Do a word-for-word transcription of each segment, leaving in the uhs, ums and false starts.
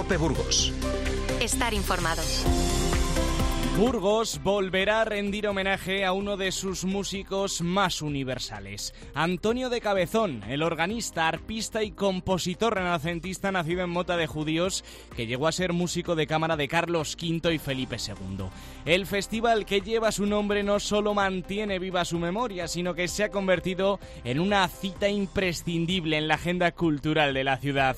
COPE Burgos. Estar informado. Burgos volverá a rendir homenaje a uno de sus músicos más universales, Antonio de Cabezón, el organista, arpista y compositor renacentista nacido en Mota de Judíos, que llegó a ser músico de cámara de Carlos quinto y Felipe segundo. El festival que lleva su nombre no solo mantiene viva su memoria, sino que se ha convertido en una cita imprescindible en la agenda cultural de la ciudad.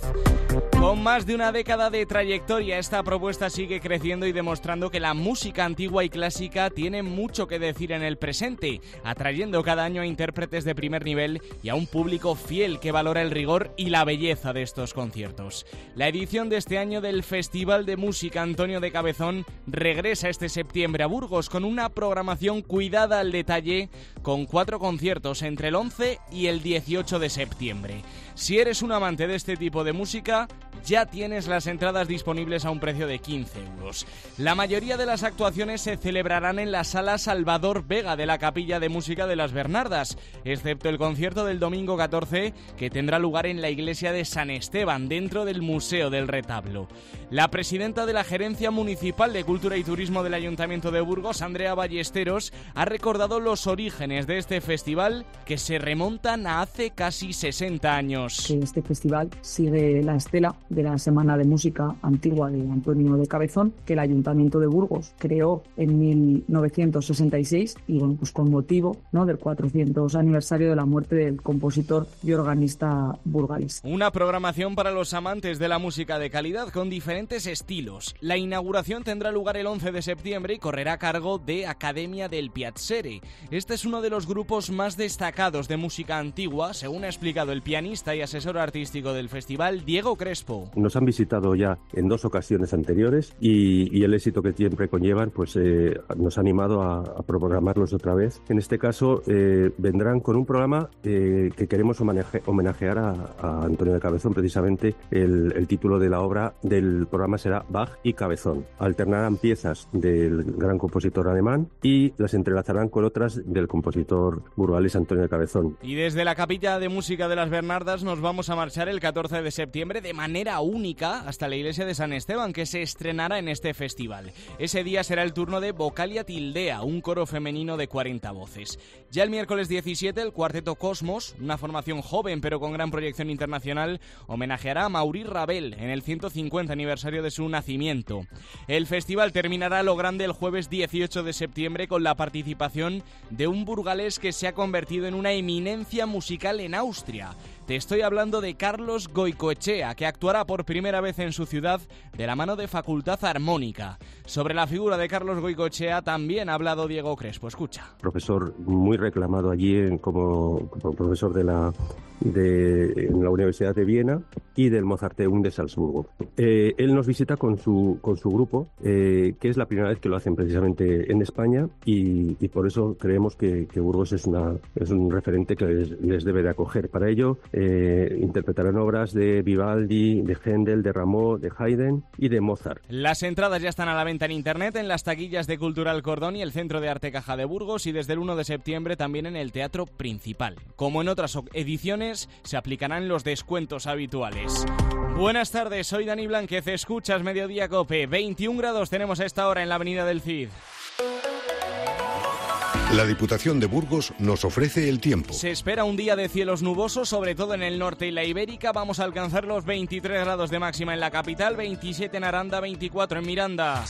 Con más de una década de trayectoria, esta propuesta sigue creciendo y demostrando que la música antigua y clásica tiene mucho que decir en el presente, atrayendo cada año a intérpretes de primer nivel y a un público fiel que valora el rigor y la belleza de estos conciertos. La edición de este año del Festival de Música Antonio de Cabezón regresa este septiembre a Burgos con una programación cuidada al detalle, con cuatro conciertos entre el once y el dieciocho de septiembre. Si eres un amante de este tipo de música, ya tienes las entradas disponibles a un precio de quince euros. La mayoría de las actuaciones se celebrarán en la Sala Salvador Vega de la Capilla de Música de las Bernardas, excepto el concierto del domingo catorce, que tendrá lugar en la iglesia de San Esteban, dentro del Museo del Retablo. La presidenta de la Gerencia Municipal de Cultura y Turismo del Ayuntamiento de Burgos, Andrea Ballesteros, ha recordado los orígenes de este festival, que se remontan a hace casi sesenta años. Este festival sigue la estela de la Semana de Música Antigua de Antonio de Cabezón, que el Ayuntamiento de Burgos creó en mil novecientos sesenta y seis y bueno, pues con motivo, ¿no?, del cuatrocientos aniversario de la muerte del compositor y organista burgalés. Una programación para los amantes de la música de calidad con diferentes estilos. La inauguración tendrá lugar el once de septiembre y correrá a cargo de Academia del Piazzere. Este es uno de los grupos más destacados de música antigua, según ha explicado el pianista y asesor artístico del festival, Diego Crespo. Nos han visitado ya en dos ocasiones anteriores y, y el éxito que siempre conllevan pues eh, nos ha animado a, a programarlos otra vez. En este caso eh, vendrán con un programa eh, que queremos homenaje, homenajear a, a Antonio de Cabezón. Precisamente el, el título de la obra del programa será Bach y Cabezón. Alternarán piezas del gran compositor alemán y las entrelazarán con otras del compositor burgalés Antonio de Cabezón. Y desde la Capilla de Música de las Bernardas nos vamos a marchar el catorce de septiembre de manera única hasta la iglesia de San Esteban, que se estrenará en este festival. Ese día será el turno de Vocalia Tildea, un coro femenino de cuarenta voces. Ya el miércoles diecisiete, el cuarteto Cosmos, una formación joven pero con gran proyección internacional, homenajeará a Maurice Ravel en el ciento cincuenta aniversario de su nacimiento. El festival terminará a lo grande el jueves dieciocho de septiembre con la participación de un burgalés que se ha convertido en una eminencia musical en Austria. Te estoy hablando de Carlos Goicoechea, que actuará por primera vez en su ciudad de la mano de Facultad Armónica. Sobre la figura de Carlos Goicoechea también ha hablado Diego Crespo. Escucha. Profesor muy reclamado allí en, como, como profesor de la, de, en la Universidad de Viena y del Mozarteum de Salzburgo. Eh, él nos visita con su, con su grupo, eh, que es la primera vez que lo hacen precisamente en España y, y por eso creemos que, que Burgos es, una, es un referente que les, les debe de acoger. Para ello, Eh, interpretarán obras de Vivaldi, de Händel, de Rameau, de Haydn y de Mozart. Las entradas ya están a la venta en internet, en las taquillas de Cultural Cordón y el Centro de Arte Caja de Burgos, y desde el uno de septiembre también en el Teatro Principal. Como en otras ediciones, se aplicarán los descuentos habituales. Buenas tardes, soy Dani Blánquez, escuchas Mediodía Cope. veintiún grados tenemos a esta hora en la Avenida del Cid. La Diputación de Burgos nos ofrece el tiempo. Se espera un día de cielos nubosos, sobre todo en el norte y la Ibérica. Vamos a alcanzar los veintitrés grados de máxima en la capital, veintisiete en Aranda, veinticuatro en Miranda.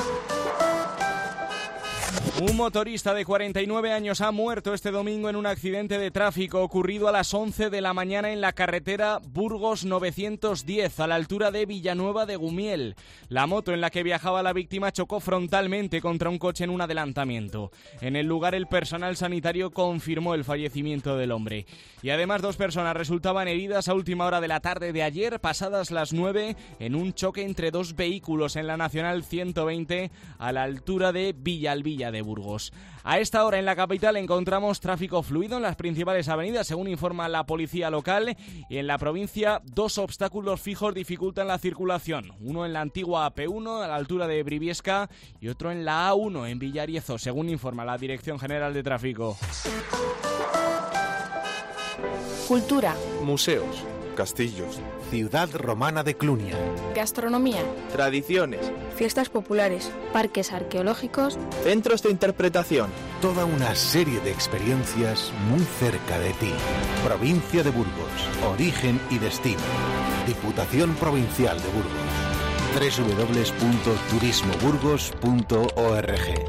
Un motorista de cuarenta y nueve años ha muerto este domingo en un accidente de tráfico ocurrido a las once de la mañana en la carretera Burgos novecientos diez, a la altura de Villanueva de Gumiel. La moto en la que viajaba la víctima chocó frontalmente contra un coche en un adelantamiento. En el lugar, el personal sanitario confirmó el fallecimiento del hombre. Y además, dos personas resultaban heridas a última hora de la tarde de ayer, pasadas las nueve, en un choque entre dos vehículos en la Nacional ciento veinte, a la altura de Villalbilla de Burgos. A esta hora en la capital encontramos tráfico fluido en las principales avenidas, según informa la policía local, y en la provincia dos obstáculos fijos dificultan la circulación, uno en la antigua A P uno a la altura de Briviesca y otro en la A uno en Villariezo, según informa la Dirección General de Tráfico. Cultura. Museos, castillos. Ciudad romana de Clunia. Gastronomía. Tradiciones. Fiestas populares. Parques arqueológicos. Centros de interpretación. Toda una serie de experiencias muy cerca de ti. Provincia de Burgos. Origen y destino. Diputación Provincial de Burgos. doble u doble u doble u punto turismo burgos punto org.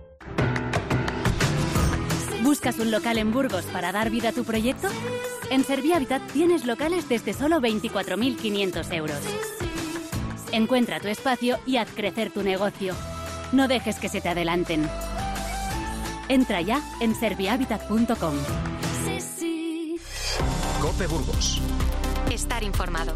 ¿Buscas un local en Burgos para dar vida a tu proyecto? En Servihabitat tienes locales desde solo veinticuatro mil quinientos euros. Encuentra tu espacio y haz crecer tu negocio. No dejes que se te adelanten. Entra ya en servihabitat punto com. Sí, sí. COPE Burgos. Estar informado.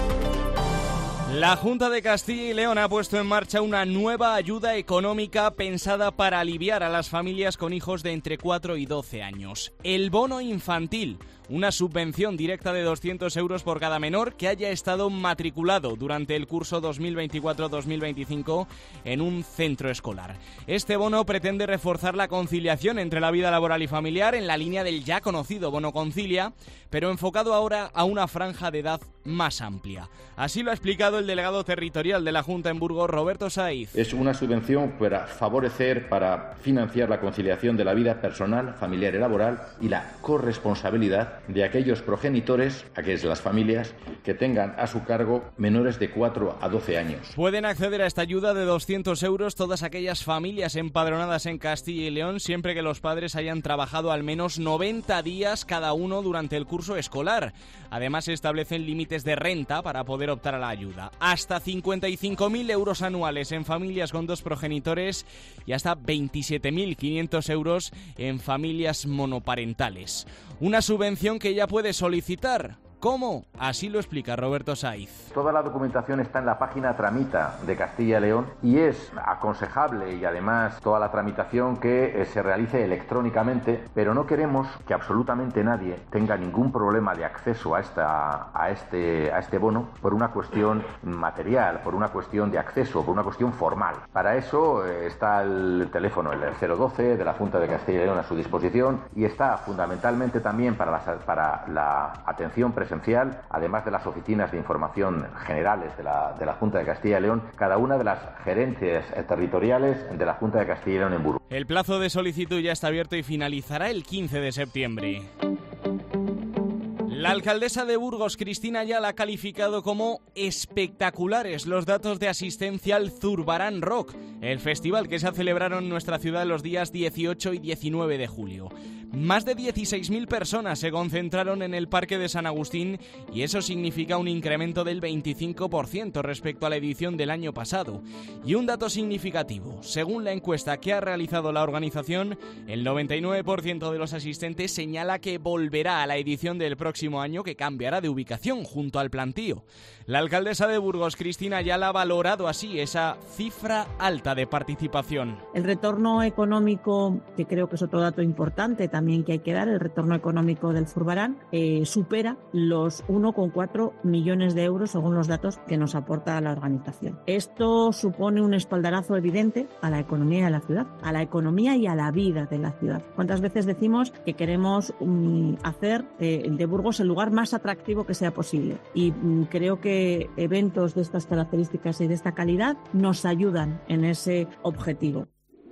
La Junta de Castilla y León ha puesto en marcha una nueva ayuda económica pensada para aliviar a las familias con hijos de entre cuatro y doce años. El bono infantil, una subvención directa de doscientos euros por cada menor que haya estado matriculado durante el curso dos mil veinticuatro dos mil veinticinco en un centro escolar. Este bono pretende reforzar la conciliación entre la vida laboral y familiar en la línea del ya conocido Bono Concilia, pero enfocado ahora a una franja de edad más amplia. Así lo ha explicado el delegado territorial de la Junta en Burgos, Roberto Saiz. Es una subvención para favorecer, para financiar la conciliación de la vida personal, familiar y laboral y la corresponsabilidad de aquellos progenitores, aquellas las familias, que tengan a su cargo menores de cuatro a doce años. Pueden acceder a esta ayuda de doscientos euros todas aquellas familias empadronadas en Castilla y León siempre que los padres hayan trabajado al menos noventa días cada uno durante el curso escolar. Además, se establecen límites de renta para poder optar a la ayuda. Hasta cincuenta y cinco mil euros anuales en familias con dos progenitores y hasta veintisiete mil quinientos euros en familias monoparentales. Una subvención que ya puede solicitar. ¿Cómo? Así lo explica Roberto Saiz. Toda la documentación está en la página Tramita de Castilla y León y es aconsejable y además toda la tramitación que eh, se realice electrónicamente, pero no queremos que absolutamente nadie tenga ningún problema de acceso a, esta, a, este, a este bono por una cuestión material, por una cuestión de acceso, por una cuestión formal. Para eso eh, está el teléfono, el cero doce de la Junta de Castilla y León a su disposición y está fundamentalmente también para la, para la atención presencial, además de las oficinas de información generales de la, de la Junta de Castilla y León, cada una de las gerencias territoriales de la Junta de Castilla y León en Burgos. El plazo de solicitud ya está abierto y finalizará el quince de septiembre. La alcaldesa de Burgos, Cristina Ayala, ha calificado como espectaculares los datos de asistencia al Zurbarán Rock, el festival que se ha celebrado en nuestra ciudad los días dieciocho y diecinueve de julio. Más de dieciséis mil personas se concentraron en el Parque de San Agustín y eso significa un incremento del veinticinco por ciento respecto a la edición del año pasado. Y un dato significativo, según la encuesta que ha realizado la organización, el noventa y nueve por ciento de los asistentes señala que volverá a la edición del próximo año, que cambiará de ubicación junto al plantío. La alcaldesa de Burgos, Cristina Ayala, ha valorado así esa cifra alta de participación. El retorno económico, que creo que es otro dato importante también que hay que dar, el retorno económico del Zurbarán, eh, supera los uno coma cuatro millones de euros según los datos que nos aporta la organización. Esto supone un espaldarazo evidente a la economía de la ciudad, a la economía y a la vida de la ciudad. ¿Cuántas veces decimos que queremos um, hacer eh, de Burgos el lugar más atractivo que sea posible? Y um, creo que eventos de estas características y de esta calidad nos ayudan en ese objetivo.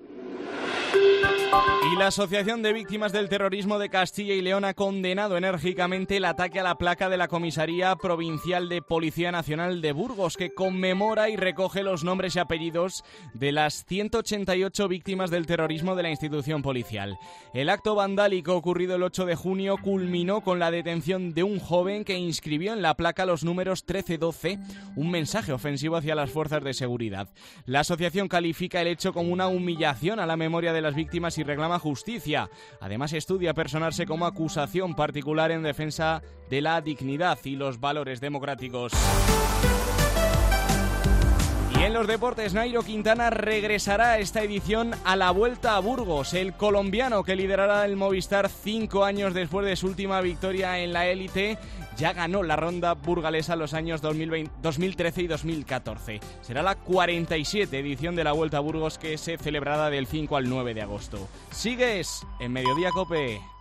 Y la Asociación de Víctimas del Terrorismo de Castilla y León ha condenado enérgicamente el ataque a la placa de la Comisaría Provincial de Policía Nacional de Burgos, que conmemora y recoge los nombres y apellidos de las ciento ochenta y ocho víctimas del terrorismo de la institución policial. El acto vandálico ocurrido el ocho de junio culminó con la detención de un joven que inscribió en la placa los números trece doce, un mensaje ofensivo hacia las fuerzas de seguridad. La asociación califica el hecho como una humillación a la memoria de las víctimas y reclama justicia. Además, estudia personarse como acusación particular en defensa de la dignidad y los valores democráticos. Y en los deportes, Nairo Quintana regresará a esta edición a la Vuelta a Burgos. El colombiano, que liderará el Movistar cinco años después de su última victoria en la élite, ya ganó la ronda burgalesa los años dos mil veinte, dos mil trece y dos mil catorce. Será la cuarenta y siete edición de la Vuelta a Burgos, que se celebrará del cinco al nueve de agosto. Sigues en Mediodía COPE.